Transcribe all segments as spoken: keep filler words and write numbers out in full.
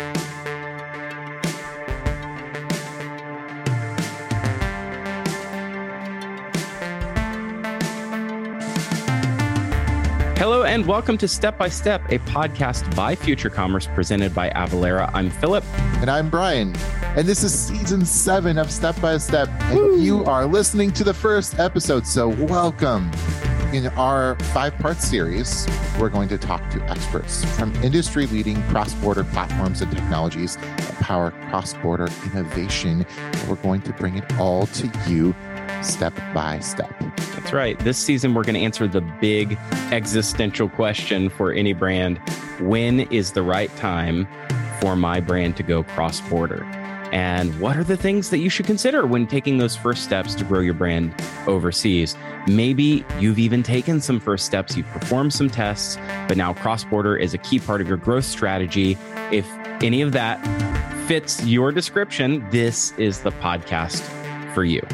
Hello and welcome to Step by Step, a podcast by Future Commerce presented by Avalara. I'm Philip. And I'm Brian. And this is season seven of Step by Step. And Woo! You are listening to the first episode, so welcome. In our five-part series, we're going to talk to experts from industry-leading cross-border platforms and technologies that power cross-border innovation. And we're going to bring it all to you step by step. That's right. This season, we're going to answer the big existential question for any brand. When is the right time for my brand to go cross-border? And what are the things that you should consider when taking those first steps to grow your brand overseas? Maybe you've even taken some first steps, you've performed some tests, but now cross-border is a key part of your growth strategy. If any of that fits your description, this is the podcast for you.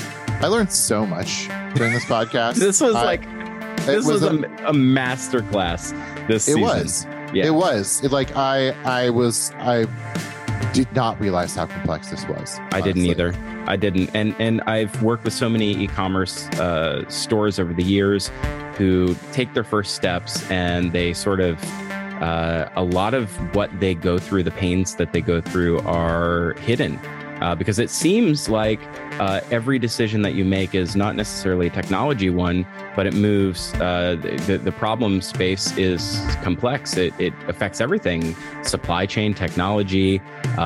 I learned so much during this podcast. This was I, like, this was, was a, a master class this it season. Was. Yeah. It was. It like I, I was, I did not realize how complex this was. I honestly. didn't either. I didn't. And and I've worked with so many e-commerce uh, stores over the years who take their first steps and they sort of, uh, a lot of what they go through, the pains that they go through are hidden. Uh, because it seems like uh, every decision that you make is not necessarily a technology one, but it moves. Uh, the, the problem space is complex. It, it affects everything: supply chain, technology, uh,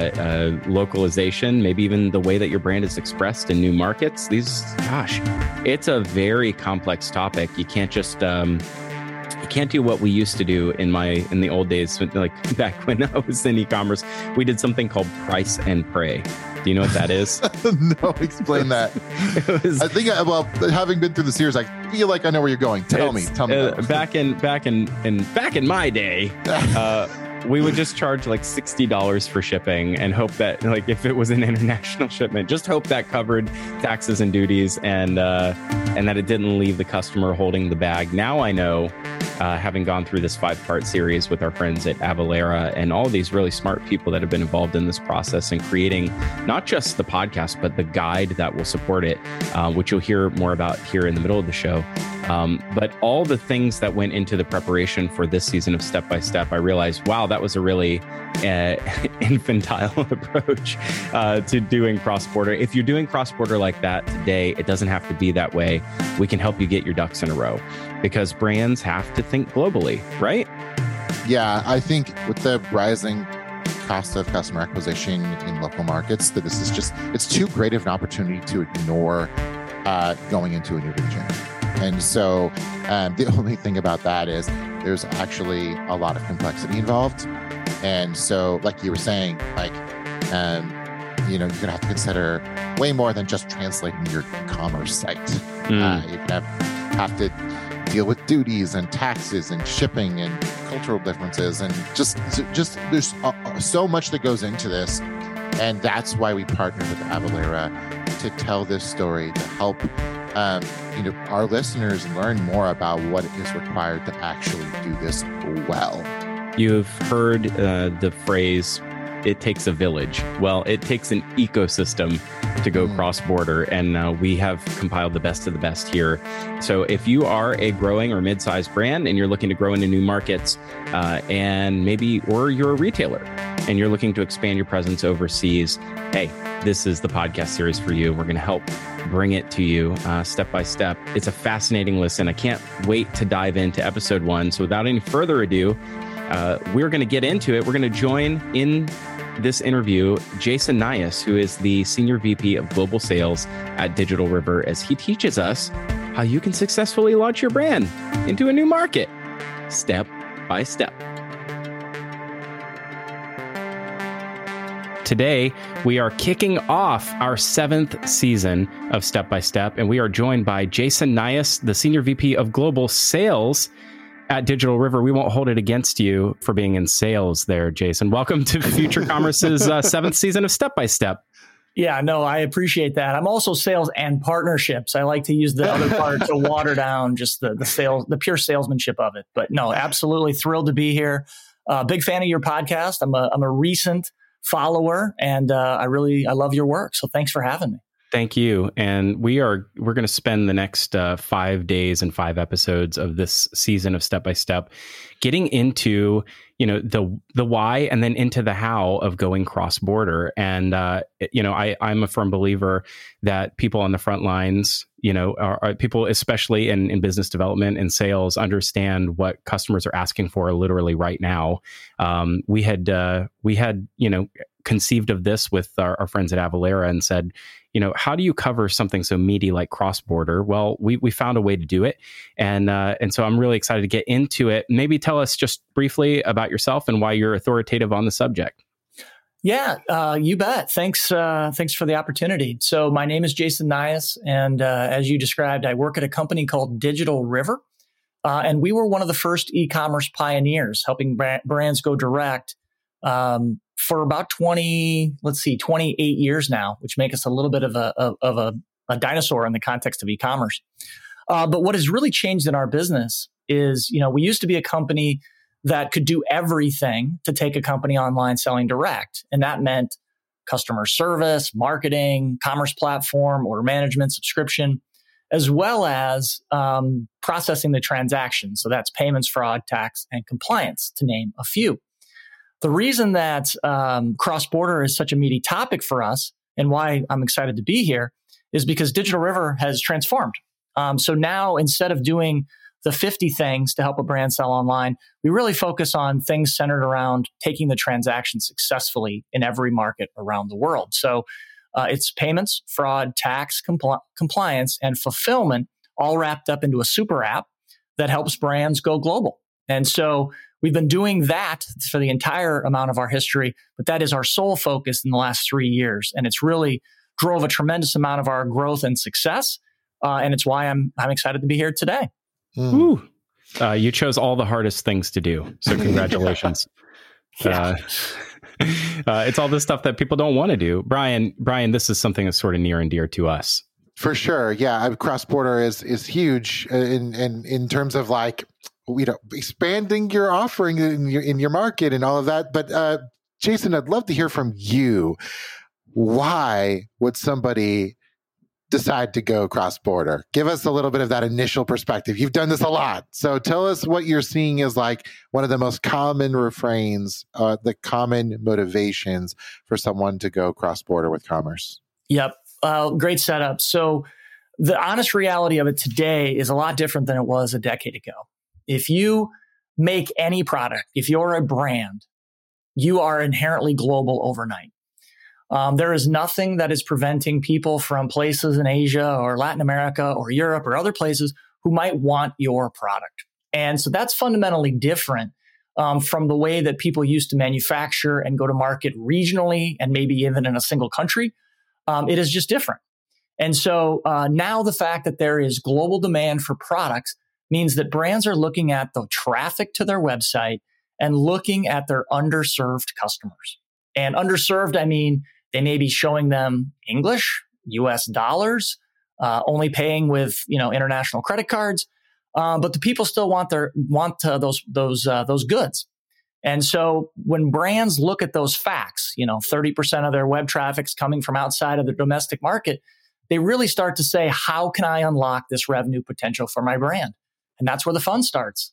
uh, localization, maybe even the way that your brand is expressed in new markets. These, gosh, it's a very complex topic. You can't just um, you can't do what we used to do in my in the old days, like back when I was in e-commerce. We did something called price and pray. Do you know what that is? No, explain that. was, I think, well, having been through the series, I feel like I know where you're going. Tell me, tell me. Uh, back in back in, in back in my day, uh, we would just charge like sixty dollars for shipping and hope that, like, if it was an international shipment, just hope that covered taxes and duties and uh, and that it didn't leave the customer holding the bag. Now I know, uh, having gone through this five-part series with our friends at Avalara and all these really smart people that have been involved in this process and creating not just the podcast, but the guide that will support it, uh, which you'll hear more about here in the middle of the show. Um, but all the things that went into the preparation for this season of Step by Step, I realized, wow, that was a really uh, infantile approach uh, to doing cross-border. If you're doing cross-border like that today, it doesn't have to be that way. We can help you get your ducks in a row because brands have to think globally, right? Yeah, I think with the rising cost of customer acquisition in local markets, that this is just, it's too great of an opportunity to ignore uh, going into a new region. And so um, the only thing about that is there's actually a lot of complexity involved. And so, like you were saying, like, um, you know, you're going to have to consider way more than just translating your commerce site. Mm. Uh, you're going to have, have to deal with duties and taxes and shipping and cultural differences. And just, just there's so much that goes into this. And that's why we partnered with Avalara to tell this story, to help Um, you know, our listeners learn more about what is required to actually do this well. You've heard uh, the phrase, it takes a village. Well, it takes an ecosystem to go mm. cross-border, and uh, we have compiled the best of the best here. So if you are a growing or mid-sized brand and you're looking to grow into new markets, uh, and maybe, or you're a retailer and you're looking to expand your presence overseas, hey, this is the podcast series for you. We're going to help bring it to you uh, step by step. It's a fascinating listen. I can't wait to dive into episode one. So without any further ado, uh, we're going to get into it. We're going to join in this interview Jason Nias, who is the Senior V P of Global Sales at Digital River, as he teaches us how you can successfully launch your brand into a new market, step by step. Today, we are kicking off our seventh season of Step by Step, and we are joined by Jason Nias, the Senior V P of Global Sales at Digital River. We won't hold it against you for being in sales there, Jason. Welcome to Future Commerce's uh, seventh season of Step by Step. Yeah, no, I appreciate that. I'm also sales and partnerships. I like to use the other part to water down just the the sales, the pure salesmanship of it. But no, absolutely thrilled to be here. uh, big fan of your podcast. I'm a I'm a recent follower, and uh, I really I love your work. So thanks for having me. Thank you. And we are we're going to spend the next uh, five days and five episodes of this season of Step by Step getting into, you know, the the why and then into the how of going cross border. And uh, you know, I I'm a firm believer that people on the front lines, you know, are, are people especially in, in business development and sales understand what customers are asking for literally right now. Um, we had uh, we had you know conceived of this with our, our friends at Avalara and said, you know, how do you cover something so meaty like cross-border? Well, we we found a way to do it. And uh, and so I'm really excited to get into it. Maybe tell us just briefly about yourself and why you're authoritative on the subject. Yeah, uh, you bet. Thanks uh, thanks for the opportunity. So my name is Jason Nias, and uh, as you described, I work at a company called Digital River. Uh, and we were one of the first e-commerce pioneers, helping brand, brands go direct um, for about twenty, let's see, twenty-eight years now, which make us a little bit of a of, of a, a dinosaur in the context of e-commerce. Uh, but what has really changed in our business is, you know, we used to be a company that could do everything to take a company online selling direct. And that meant customer service, marketing, commerce platform, order management, subscription, as well as um, processing the transaction. So that's payments, fraud, tax, and compliance, to name a few. The reason that um, cross-border is such a meaty topic for us and why I'm excited to be here is because Digital River has transformed. Um, so now, instead of doing the fifty things to help a brand sell online, we really focus on things centered around taking the transaction successfully in every market around the world. So uh, it's payments, fraud, tax, compl- compliance, and fulfillment all wrapped up into a super app that helps brands go global. And so we've been doing that for the entire amount of our history, but that is our sole focus in the last three years. And it's really drove a tremendous amount of our growth and success. Uh, and it's why I'm I'm excited to be here today. Mm. Uh, you chose all the hardest things to do. So congratulations. Yeah. uh, uh, it's all this stuff that people don't want to do. Brian, Brian, this is something that's sort of near and dear to us. For sure. Yeah. Cross border is, is huge in, in, in terms of like, you know, expanding your offering in your, in your market and all of that. But uh, Jason, I'd love to hear from you. Why would somebody decide to go cross-border? Give us a little bit of that initial perspective. You've done this a lot. So tell us what you're seeing is like one of the most common refrains, uh, the common motivations for someone to go cross-border with commerce. Yep. Uh, great setup. So the honest reality of it today is a lot different than it was a decade ago. If you make any product, if you're a brand, you are inherently global overnight. Um, there is nothing that is preventing people from places in Asia or Latin America or Europe or other places who might want your product. And so that's fundamentally different um, from the way that people used to manufacture and go to market regionally and maybe even in a single country. Um, it is just different. And so uh, now the fact that there is global demand for products means that brands are looking at the traffic to their website and looking at their underserved customers. And underserved, I mean, they may be showing them English, U S dollars, uh, only paying with, you know, international credit cards, uh, but the people still want their want uh, those those uh, those goods. And so when brands look at those facts, you know, thirty percent of their web traffic's coming from outside of the domestic market, they really start to say, how can I unlock this revenue potential for my brand? And that's where the fun starts.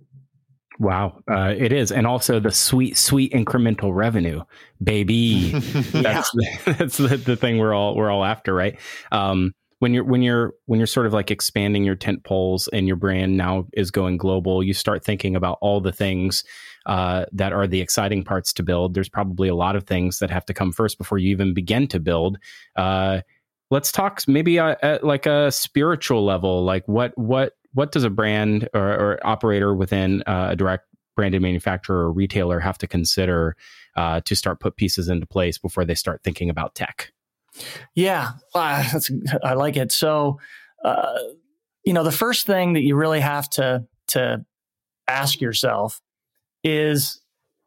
Wow, uh, it is. And also the sweet, sweet incremental revenue, baby. That's, the, that's the, the thing we're all we're all after, right? Um, when you're when you're when you're sort of like expanding your tent poles and your brand now is going global, you start thinking about all the things uh, that are the exciting parts to build. There's probably a lot of things that have to come first before you even begin to build. Uh, let's talk maybe uh, at like a spiritual level, like what what. What does a brand or, or operator within uh, a direct branded manufacturer or retailer have to consider uh, to start put pieces into place before they start thinking about tech? Yeah, uh, that's, I like it. So, uh, you know, the first thing that you really have to to ask yourself is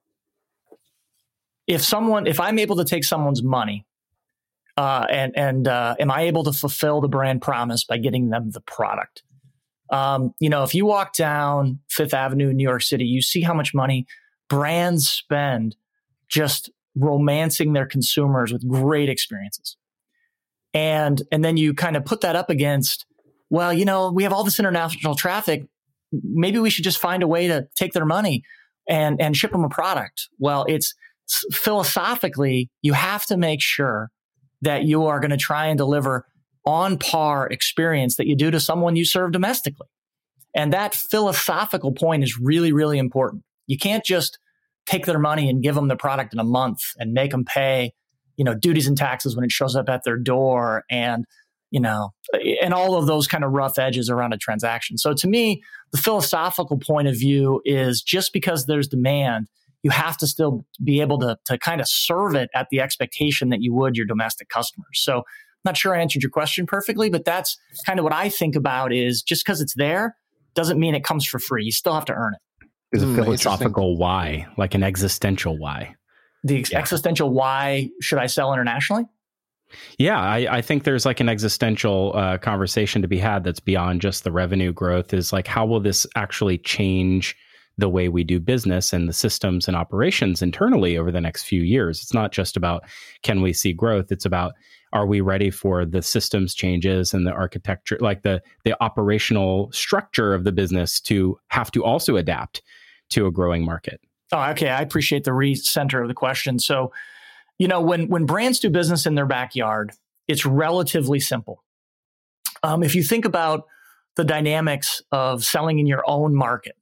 if someone, if I'm able to take someone's money, uh, and and uh, am I able to fulfill the brand promise by getting them the product? Um, you know, if you walk down Fifth Avenue in New York City, you see how much money brands spend just romancing their consumers with great experiences. And, and then you kind of put that up against, well, you know, we have all this international traffic. Maybe we should just find a way to take their money and, and ship them a product. Well, it's philosophically, you have to make sure that you are going to try and deliver on par experience that you do to someone you serve domestically. And that philosophical point is really, really important. You can't just take their money and give them the product in a month and make them pay, you know, duties and taxes when it shows up at their door and, you know, and all of those kind of rough edges around a transaction. So to me, the philosophical point of view is just because there's demand, you have to still be able to, to kind of serve it at the expectation that you would your domestic customers. So I'm not sure I answered your question perfectly, but that's kind of what I think about is just because it's there doesn't mean it comes for free. You still have to earn it. There's a Mm, philosophical why, like an existential why. The ex- Yeah. existential why should I sell internationally? Yeah, I, I think there's like an existential uh, conversation to be had that's beyond just the revenue growth is like, how will this actually change the way we do business and the systems and operations internally over the next few years? It's not just about, can we see growth? It's about, are we ready for the systems changes and the architecture, like the, the operational structure of the business to have to also adapt to a growing market? Oh, okay. I appreciate the re-center of the question. So, you know, when, when brands do business in their backyard, it's relatively simple. Um, if you think about the dynamics of selling in your own market,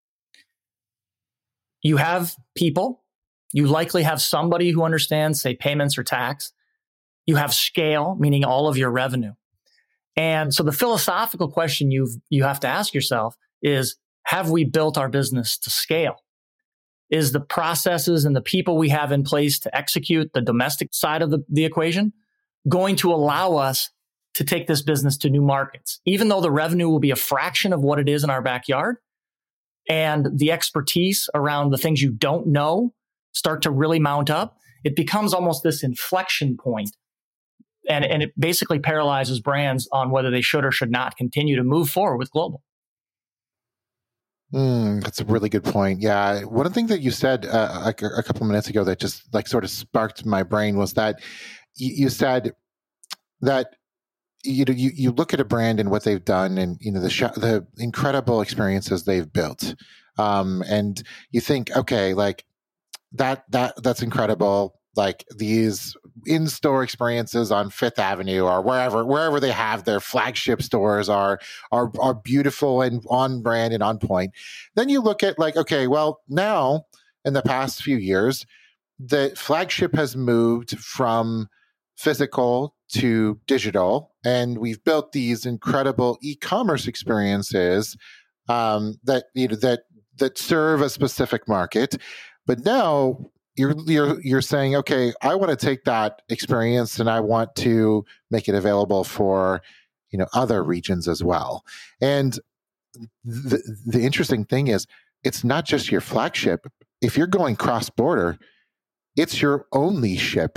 you have people, you likely have somebody who understands, say, payments or tax. You have scale, meaning all of your revenue. And so the philosophical question you've, you have to ask yourself is, have we built our business to scale? Is the processes and the people we have in place to execute the domestic side of the, the equation going to allow us to take this business to new markets? Even though the revenue will be a fraction of what it is in our backyard, and the expertise around the things you don't know start to really mount up, it becomes almost this inflection point. And, and it basically paralyzes brands on whether they should or should not continue to move forward with global. Mm, that's a really good point. Yeah. One of the things that you said uh, like a, a couple of minutes ago that just like sort of sparked my brain was that you, you said that you know you, you look at a brand and what they've done and you know the sh- the incredible experiences they've built, um, and you think, okay, like that that that's incredible. Like these in-store experiences on Fifth Avenue or wherever wherever they have their flagship stores are are are beautiful and on brand and on point. Then you look at like, okay, well now in the past few years, the flagship has moved from physical to digital, and we've built these incredible e-commerce experiences um, that you know that that serve a specific market. But now you're you're you're saying, okay, I want to take that experience and I want to make it available for you know other regions as well. And the the interesting thing is, it's not just your flagship. If you're going cross border, it's your only ship.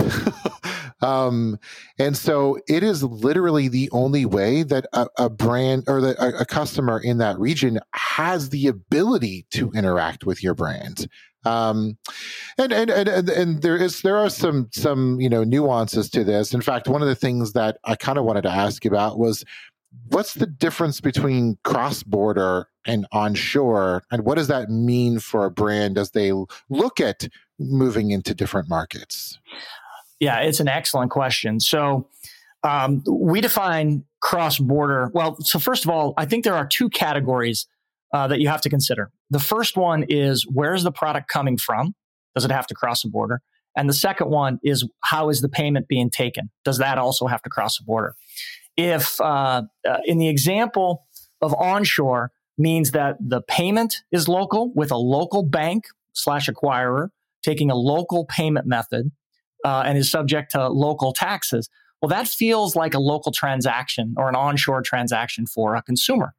um, and so it is literally the only way that a, a brand or the, a, a customer in that region has the ability to interact with your brand. Um, and, and, and, and there is, there are some, some, you know, nuances to this. In fact, one of the things that I kind of wanted to ask you about was, what's the difference between cross-border and onshore, and what does that mean for a brand as they look at moving into different markets? Yeah, it's an excellent question. So um, we define cross-border. Well, so first of all, I think there are two categories uh, that you have to consider. The first one is, where's the product coming from? Does it have to cross a border? And the second one is, how is the payment being taken? Does that also have to cross a border? If uh, uh, in the example of onshore means that the payment is local with a local bank slash acquirer taking a local payment method uh, and is subject to local taxes, well, that feels like a local transaction or an onshore transaction for a consumer.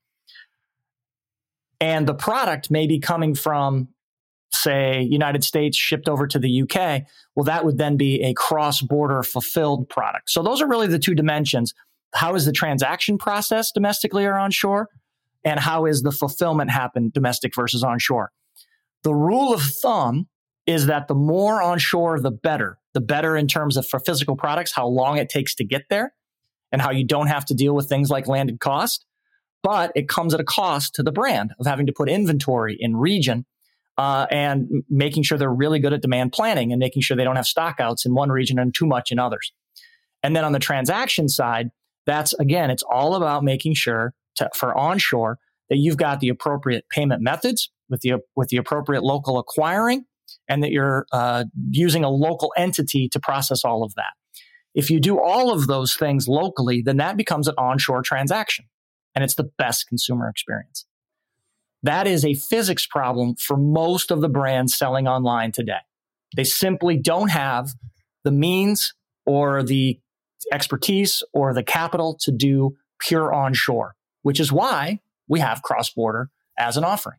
And the product may be coming from, say, United States shipped over to the U K. Well, that would then be a cross-border fulfilled product. So those are really the two dimensions. How is the transaction process domestically or onshore? And how is the fulfillment happen domestic versus onshore? The rule of thumb is that the more onshore, the better. The better in terms of for physical products, how long it takes to get there and how you don't have to deal with things like landed cost. But it comes at a cost to the brand of having to put inventory in region uh, and making sure they're really good at demand planning and making sure they don't have stockouts in one region and too much in others. And then on the transaction side, that's, again, it's all about making sure to, for onshore that you've got the appropriate payment methods with the with the appropriate local acquiring, and that you're uh, using a local entity to process all of that. If you do all of those things locally, then that becomes an onshore transaction, and it's the best consumer experience. That is a physics problem for most of the brands selling online today. They simply don't have the means or the expertise or the capital to do pure onshore, which is why we have cross-border as an offering.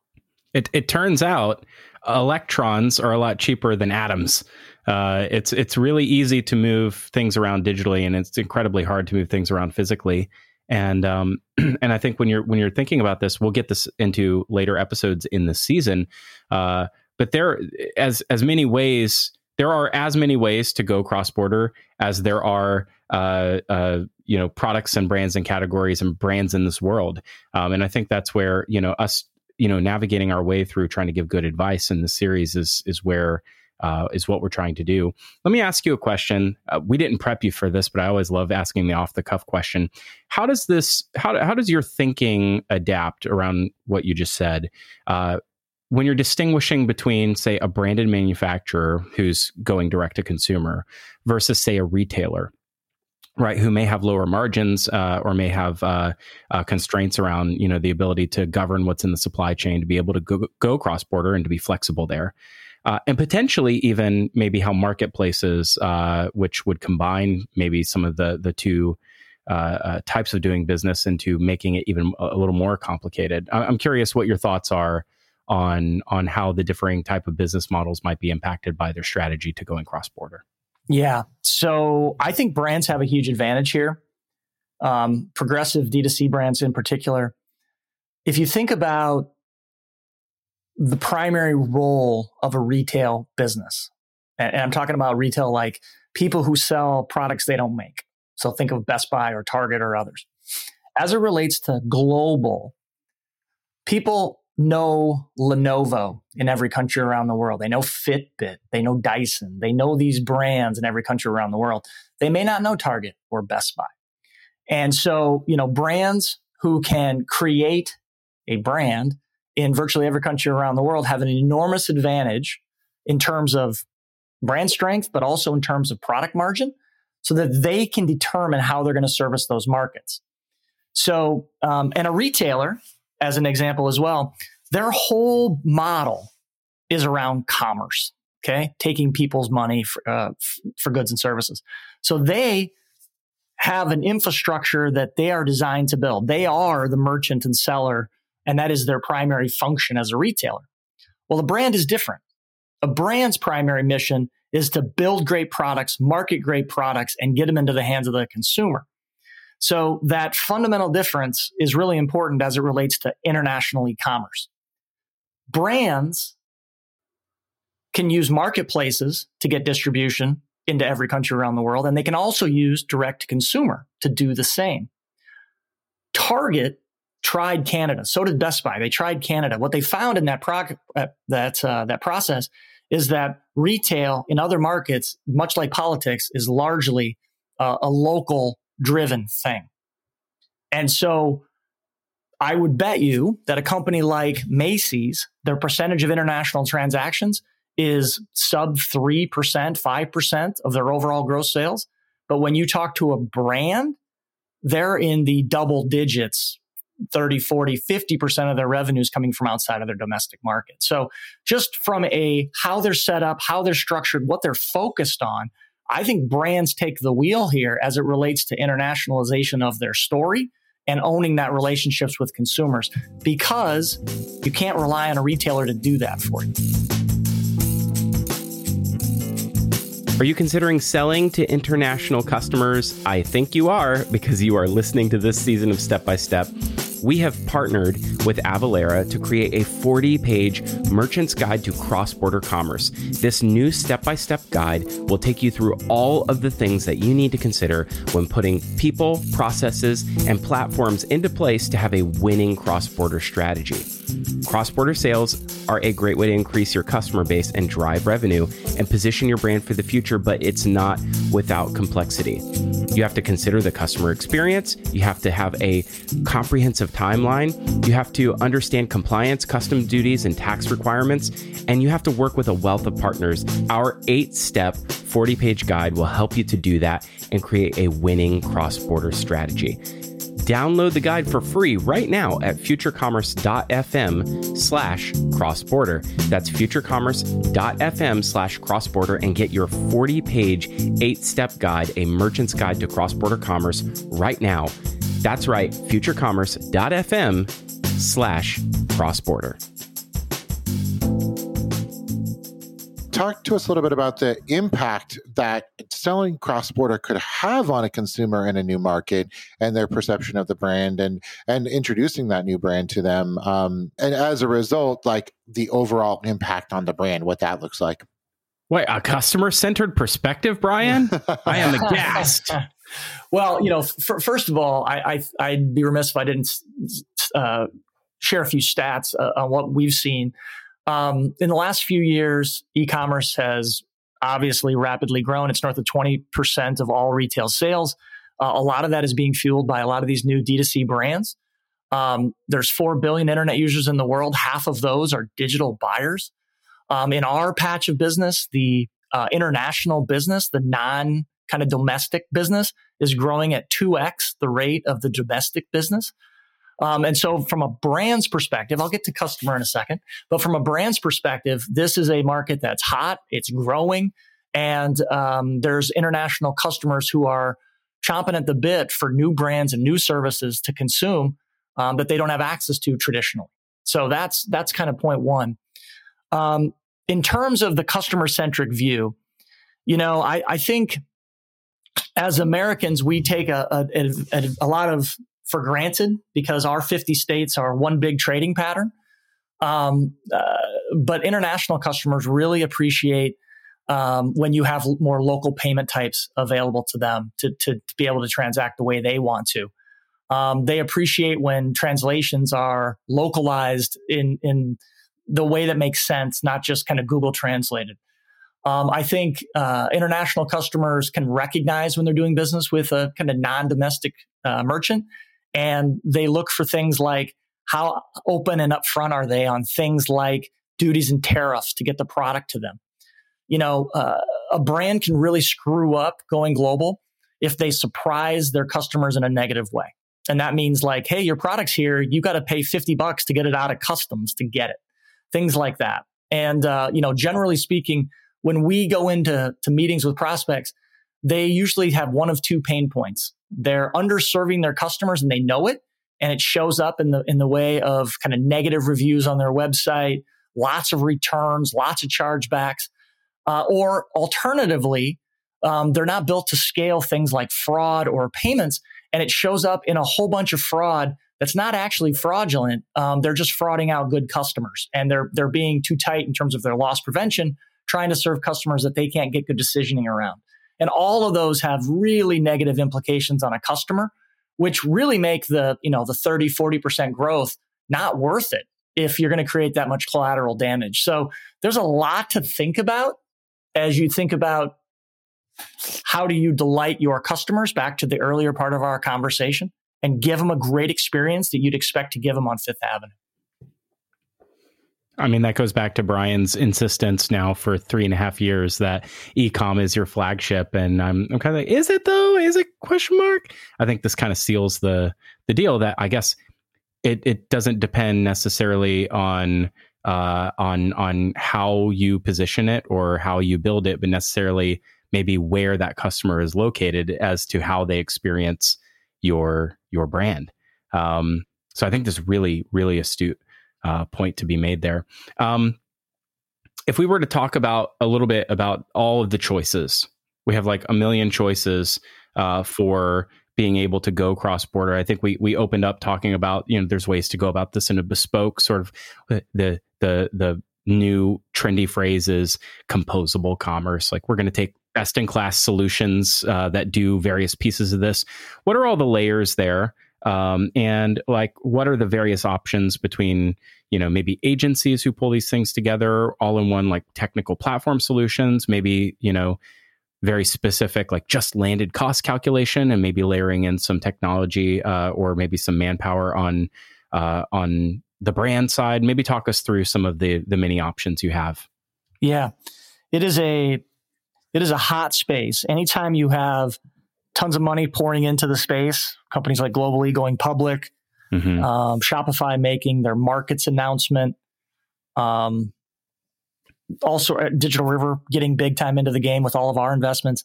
It it turns out electrons are a lot cheaper than atoms. Uh, it's it's really easy to move things around digitally, and it's incredibly hard to move things around physically. And um, and I think when you're when you're thinking about this, we'll get this into later episodes in the season. Uh, but there, as as many ways, there are as many ways to go cross border as there are uh, uh, you know products and brands and categories and brands in this world. Um, and I think that's where you know us. you know, navigating our way through trying to give good advice in the series is is where uh, is what we're trying to do. Let me ask you a question. Uh, we didn't prep you for this, but I always love asking the off the cuff question. How does this? How how does your thinking adapt around what you just said uh, when you're distinguishing between, say, a branded manufacturer who's going direct to consumer versus, say, a retailer? Right, who may have lower margins uh, or may have uh, uh, constraints around, you know, the ability to govern what's in the supply chain, to be able to go, go cross border and to be flexible there, uh, and potentially even maybe how marketplaces, uh, which would combine maybe some of the the two uh, uh, types of doing business into making it even a little more complicated. I'm curious what your thoughts are on on how the differing type of business models might be impacted by their strategy to going cross border. Yeah. So I think brands have a huge advantage here. Um, progressive D two C brands in particular. If you think about the primary role of a retail business, and I'm talking about retail like people who sell products they don't make. So think of Best Buy or Target or others. As it relates to global, people know Lenovo in every country around the world. They know Fitbit. They know Dyson. They know these brands in every country around the world. They may not know Target or Best Buy. And so, you know, brands who can create a brand in virtually every country around the world have an enormous advantage in terms of brand strength, but also in terms of product margin, so that they can determine how they're going to service those markets. So, um, and a retailer, as an example as well, their whole model is around commerce, okay? Taking people's money for, uh, f- for goods and services. So they have an infrastructure that they are designed to build. They are the merchant and seller, and that is their primary function as a retailer. Well, the brand is different. A brand's primary mission is to build great products, market great products, and get them into the hands of the consumer. So that fundamental difference is really important as it relates to international e-commerce. Brands can use marketplaces to get distribution into every country around the world, and they can also use direct to consumer to do the same. Target tried Canada. So did Best Buy. They tried Canada. What they found in that prog- uh, that uh, that process is that retail in other markets, much like politics, is largely uh, a local driven thing. And so I would bet you that a company like Macy's, their percentage of international transactions is sub three percent, five percent of their overall gross sales. But when you talk to a brand, they're in the double digits, thirty, forty, fifty percent of their revenues coming from outside of their domestic market. So just from a how they're set up, how they're structured, what they're focused on, I think brands take the wheel here as it relates to internationalization of their story and owning that relationships with consumers, because you can't rely on a retailer to do that for you. Are you considering selling to international customers? I think you are, because you are listening to this season of Step by Step. we have partnered with Avalara to create a forty-page merchant's guide to cross-border commerce. This new step-by-step guide will take you through all of the things that you need to consider when putting people, processes, and platforms into place to have a winning cross-border strategy. Cross-border sales are a great way to increase your customer base and drive revenue and position your brand for the future, but it's not without complexity. You have to consider the customer experience. You have to have a comprehensive timeline. You have to understand compliance, custom duties, and tax requirements. And you have to work with a wealth of partners. Our eight-step, forty-page guide will help you to do that and create a winning cross-border strategy. Download the guide for free right now at futurecommerce.fm slash cross-border. That's futurecommerce.fm slash cross-border and get your forty-page, eight-step guide, a merchant's guide to cross-border commerce right now. That's right, futurecommerce.fm slash cross-border. Talk to us a little bit about the impact that selling cross-border could have on a consumer in a new market and their perception of the brand, and and introducing that new brand to them. Um, and as a result, like the overall impact on the brand, what that looks like. Wait, a customer-centered perspective, Brian? I am aghast. Well, you know, f- first of all, I, I, I'd be remiss if I didn't uh, share a few stats uh, on what we've seen. Um, in the last few years, e-commerce has obviously rapidly grown. It's north of twenty percent of all retail sales. Uh, a lot of that is being fueled by a lot of these new D two C brands. Um, there's four billion internet users in the world. Half of those are digital buyers. Um, in our patch of business, the uh, international business, the non kind of domestic business, is growing at two x the rate of the domestic business. Um, and so from a brand's perspective, I'll get to customer in a second, but from a brand's perspective, this is a market that's hot, it's growing, and um, there's international customers who are chomping at the bit for new brands and new services to consume um, that they don't have access to traditionally. So that's that's kind of point one. Um, in terms of the customer-centric view, you know, I, I think as Americans, we take a, a, a, a lot of for granted because our fifty states are one big trading pattern. Um, uh, but international customers really appreciate um, when you have more local payment types available to them to, to, to be able to transact the way they want to. Um, they appreciate when translations are localized in, in the way that makes sense, not just kind of Google translated. Um, I think uh, international customers can recognize when they're doing business with a kind of non-domestic uh, merchant. And they look for things like how open and upfront are they on things like duties and tariffs to get the product to them. You know, uh, a brand can really screw up going global if they surprise their customers in a negative way. And that means like, hey, your product's here. You got to pay fifty bucks to get it out of customs to get it. Things like that. And, uh, you know, generally speaking, when we go into to meetings with prospects, they usually have one of two pain points. They're underserving their customers and they know it. And it shows up in the in the way of kind of negative reviews on their website, lots of returns, lots of chargebacks. Uh, or alternatively, um, they're not built to scale things like fraud or payments. And it shows up in a whole bunch of fraud that's not actually fraudulent. Um, they're just frauding out good customers. And they're they're being too tight in terms of their loss prevention, trying to serve customers that they can't get good decisioning around. And all of those have really negative implications on a customer, which really make the, you know, the thirty, forty percent growth not worth it if you're going to create that much collateral damage. So there's a lot to think about as you think about how do you delight your customers, back to the earlier part of our conversation, and give them a great experience that you'd expect to give them on Fifth Avenue. I mean, that goes back to Brian's insistence now for three and a half years that e-com is your flagship. And I'm, I'm kind of like, is it though? Is it question mark? I think this kind of seals the the deal that I guess it, it doesn't depend necessarily on uh, on on how you position it or how you build it, but necessarily maybe where that customer is located as to how they experience your your brand. Um, so I think this is really, really astute Uh, point to be made there. Um, if we were to talk about a little bit about all of the choices, we have like a million choices uh, for being able to go cross border. I think we we opened up talking about, you know, there's ways to go about this in a bespoke sort of the the the new trendy phrase is composable commerce. Like we're going to take best in class solutions uh, that do various pieces of this. What are all the layers there? Um, and like, what are the various options between, you know, maybe agencies who pull these things together all in one, like technical platform solutions, maybe, you know, very specific, like just landed cost calculation, and maybe layering in some technology uh, or maybe some manpower on uh, on the brand side. Maybe talk us through some of the the many options you have. Yeah, it is a it is a hot space. Anytime you have tons of money pouring into the space, companies like Global-e going public, mm-hmm. um, Shopify making their markets announcement, um, also uh, Digital River getting big time into the game with all of our investments,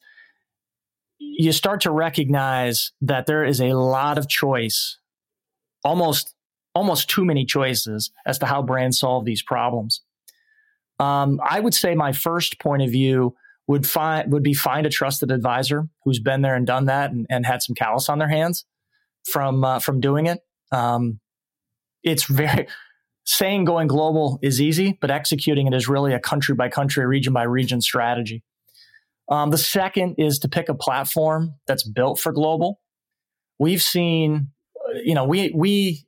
you start to recognize that there is a lot of choice, almost almost too many choices as to how brands solve these problems. Um, I would say my first point of view would find would be find a trusted advisor who's been there and done that and, and had some callus on their hands from uh, from doing it. Um, it's very saying going global is easy, but executing it is really a country by country, region by region strategy. Um, the second is to pick a platform that's built for global. We've seen, you know, we we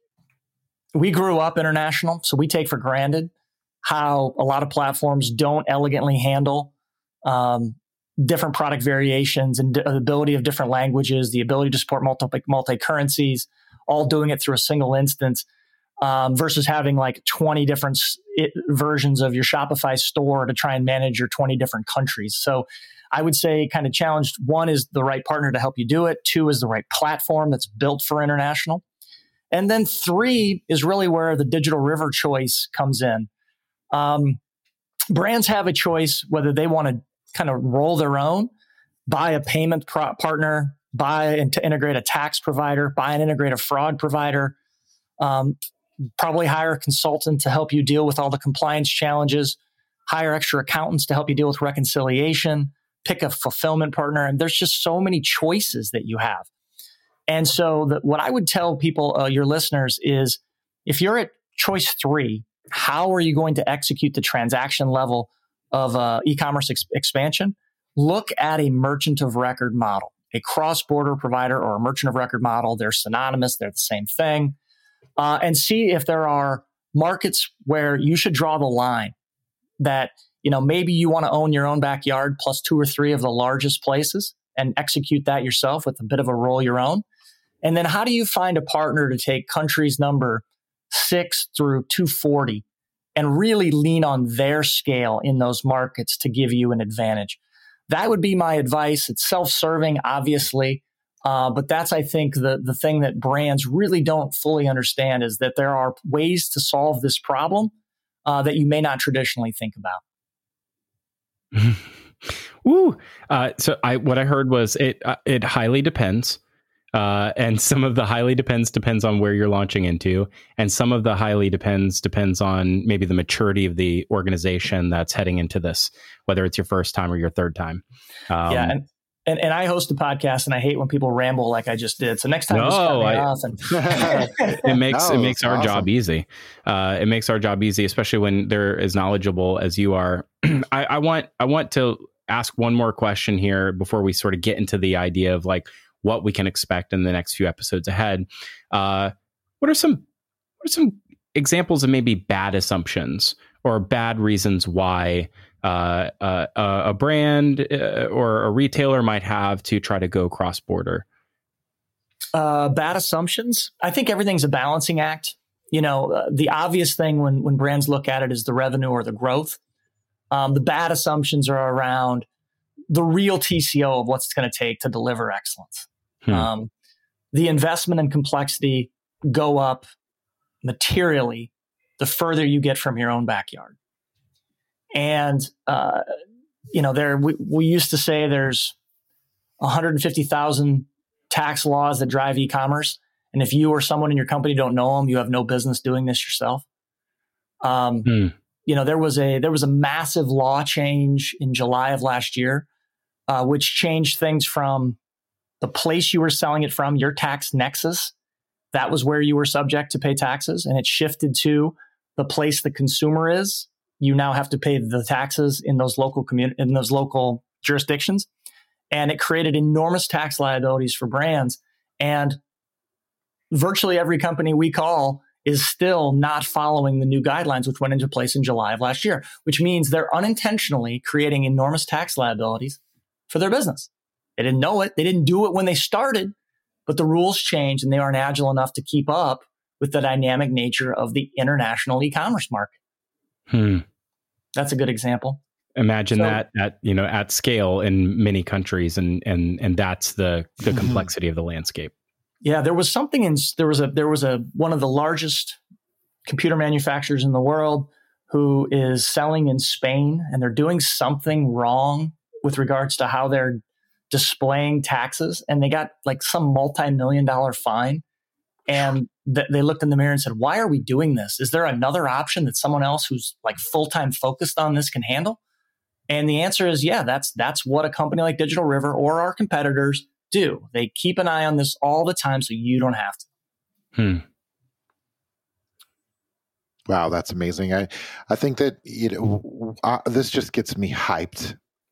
we grew up international, so we take for granted how a lot of platforms don't elegantly handle um, different product variations and the ability of different languages, the ability to support multi multi currencies, all doing it through a single instance. Um, versus having like twenty different it, versions of your Shopify store to try and manage your twenty different countries. So I would say kind of challenged. One is the right partner to help you do it. Two is the right platform that's built for international. And then three is really where the Digital River choice comes in. Um, brands have a choice whether they want to kind of roll their own, buy a payment pro- partner, buy and to integrate a tax provider, buy and integrate a fraud provider, um, probably hire a consultant to help you deal with all the compliance challenges, hire extra accountants to help you deal with reconciliation, pick a fulfillment partner. And there's just so many choices that you have. And so the, what I would tell people, uh, your listeners, is if you're at choice three, how are you going to execute the transaction level of uh, e-commerce ex- expansion? Look at a merchant of record model, a cross-border provider or a merchant of record model. They're synonymous. They're the same thing. Uh, and see if there are markets where you should draw the line that, you know, maybe you want to own your own backyard plus two or three of the largest places and execute that yourself with a bit of a roll your own. And then how do you find a partner to take countries number six through two forty and really lean on their scale in those markets to give you an advantage? That would be my advice. It's self-serving, obviously. Uh, but that's, I think, the, the thing that brands really don't fully understand is that there are ways to solve this problem uh, that you may not traditionally think about. Woo! Uh, so I, what I heard was it uh, it highly depends. Uh, and some of the highly depends depends on where you're launching into. And some of the highly depends depends on maybe the maturity of the organization that's heading into this, whether it's your first time or your third time. Um, yeah. And, and and I host a podcast and I hate when people ramble like I just did. So next time, no, just cut me I, off. And it makes, no, it makes our awesome. job easy. Uh, it makes our job easy, especially when they're as knowledgeable as you are. I, I want, I want to ask one more question here before we sort of get into the idea of like, what we can expect in the next few episodes ahead. Uh, what are some what are some examples of maybe bad assumptions or bad reasons why uh, uh, a brand uh, or a retailer might have to try to go cross-border? Uh, bad assumptions? I think everything's a balancing act. You know, uh, the obvious thing when when brands look at it is the revenue or the growth. Um, the bad assumptions are around the real T C O of what's it's going to take to deliver excellence. Hmm. Um, the investment and complexity go up materially the further you get from your own backyard. And, uh, you know, there we, we used to say there's one hundred fifty thousand tax laws that drive e-commerce. And if you or someone in your company don't know them, you have no business doing this yourself. Um, hmm. You know, there was a there was a massive law change in July of last year, uh, which changed things from the place you were selling it from, your tax nexus, that was where you were subject to pay taxes, and it shifted to the place the consumer is. You now have to pay the taxes in those local commun- in those local jurisdictions, and it created enormous tax liabilities for brands. And virtually every company we call is still not following the new guidelines, which went into place in July of last year, which means they're unintentionally creating enormous tax liabilities for their business. They didn't know it. They didn't do it when they started, but the rules changed and they aren't agile enough to keep up with the dynamic nature of the international e-commerce market. Hmm. That's a good example. Imagine so, that at, you know, at scale in many countries, and and and that's the the mm-hmm. complexity of the landscape. Yeah, there was something in there was a there was a one of the largest computer manufacturers in the world who is selling in Spain, and they're doing something wrong with regards to how they're displaying taxes, and they got like some multi-million dollar fine. And th- they looked in the mirror and said, "Why are we doing this? Is there another option that someone else who's like full-time focused on this can handle?" And the answer is, yeah, that's that's what a company like Digital River or our competitors do. They keep an eye on this all the time so you don't have to. Hmm. Wow, that's amazing. I, I think that you know uh, this just gets me hyped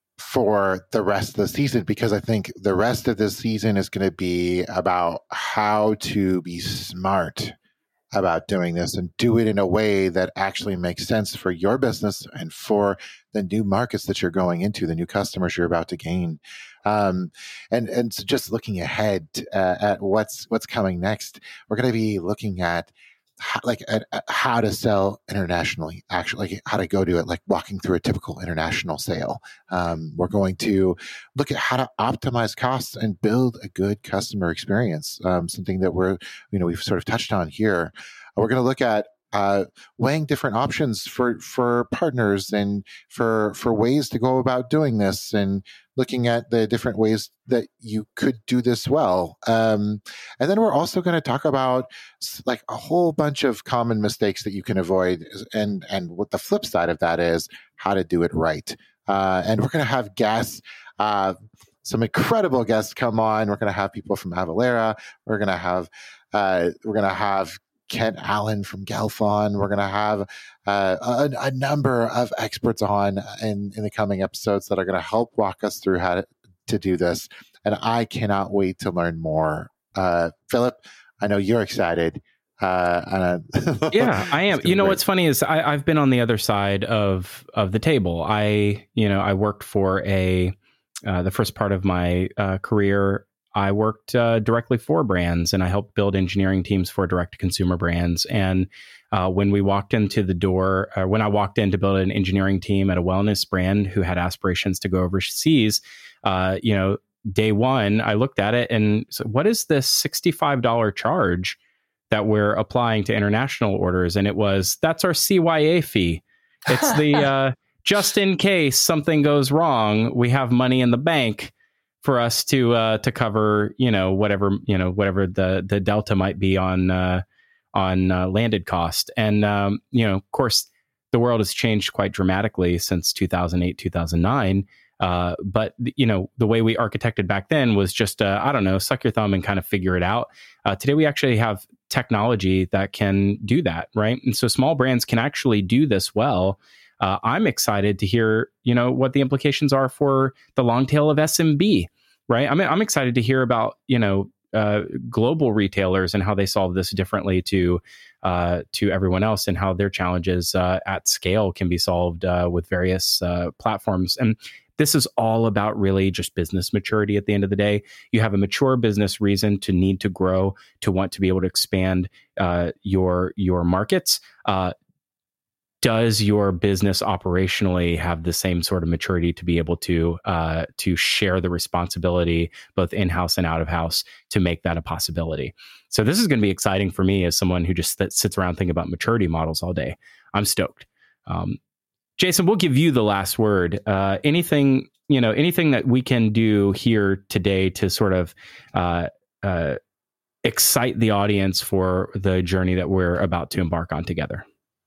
for the rest of the season, because I think the rest of the season is going to be about how to be smart about doing this and do it in a way that actually makes sense for your business and for the new markets that you're going into, the new customers you're about to gain. Um, and and so just looking ahead uh, at what's what's coming next, we're going to be looking at how, like at, at how to sell internationally, actually, like how to go to it, like walking through a typical international sale. Um, we're going to look at how to optimize costs and build a good customer experience. Um, something that we're, you know, we've sort of touched on here. We're going to look at uh, weighing different options for for partners and for for ways to go about doing this, and looking at the different ways that you could do this well. Um, and then we're also going to talk about like a whole bunch of common mistakes that you can avoid, and and what the flip side of that is, how to do it right. Uh, and we're going to have guests. Uh, some incredible guests come on. We're going to have people from Avalara. We're going to have uh, we're going to have Kent Allen from Galfon. We're going to have uh, a, a number of experts on in, in the coming episodes that are going to help walk us through how to, to do this. And I cannot wait to learn more. Uh, Philip, I know you're excited. Uh, uh, yeah, I am. You know, great. What's funny is I, I've been on the other side of of the table. I, you know, I worked for a uh, the first part of my uh, career. I worked uh, directly for brands, and I helped build engineering teams for direct-to-consumer brands. And uh, when we walked into the door, uh, when I walked in to build an engineering team at a wellness brand who had aspirations to go overseas, uh, you know, day one, I looked at it and said, "What is this sixty-five dollars charge that we're applying to international orders?" And it was, "That's our C Y A fee. It's the uh, just in case something goes wrong, we have money in the bank for us to uh, to cover, you know, whatever, you know, whatever the the delta might be on uh, on uh, landed cost." And um, you know, of course, the world has changed quite dramatically since two thousand eight, two thousand nine. Uh, but you know, the way we architected back then was just uh, I don't know, suck your thumb and kind of figure it out. Uh, today, we actually have technology that can do that, right? And so small brands can actually do this well. Uh, I'm excited to hear, you know, what the implications are for the long tail of S M B. Right. I mean, I'm excited to hear about, you know, uh, global retailers and how they solve this differently to uh, to everyone else, and how their challenges uh, at scale can be solved uh, with various uh, platforms. And this is all about really just business maturity at the end of the day. You have a mature business reason to need to grow, to want to be able to expand uh, your your markets. Uh, Does your business operationally have the same sort of maturity to be able to uh, to share the responsibility both in-house and out-of-house to make that a possibility? So this is going to be exciting for me as someone who just th- sits around thinking about maturity models all day. I'm stoked. Um, Jason, we'll give you the last word. Uh, anything, you know, anything that we can do here today to sort of uh, uh, excite the audience for the journey that we're about to embark on together?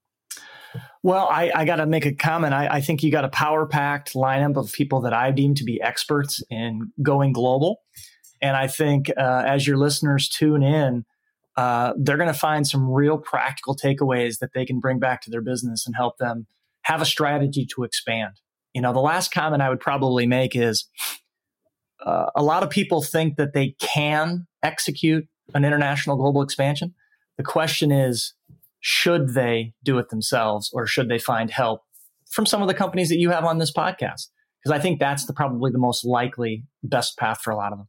Well, I, I got to make a comment. I, I think you got a power-packed lineup of people that I deem to be experts in going global. And I think uh, as your listeners tune in, uh, they're going to find some real practical takeaways that they can bring back to their business and help them have a strategy to expand. You know, the last comment I would probably make is uh, a lot of people think that they can execute an international global expansion. The question is, should they do it themselves, or should they find help from some of the companies that you have on this podcast? Because I think that's the, probably the most likely best path for a lot of them.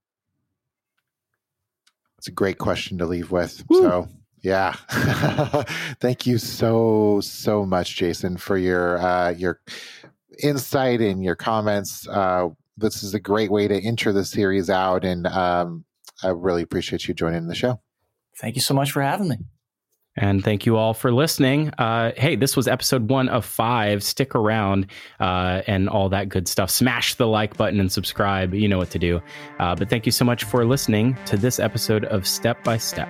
It's a great question to leave with. Woo. So, yeah. Thank you so, so much, Jason, for your uh, your insight and your comments. Uh, this is a great way to enter the series out, and um, I really appreciate you joining the show. Thank you so much for having me. And thank you all for listening. Uh, hey, this was episode one of five. Stick around uh, and all that good stuff. Smash the like button and subscribe. You know what to do. Uh, but thank you so much for listening to this episode of Step by Step.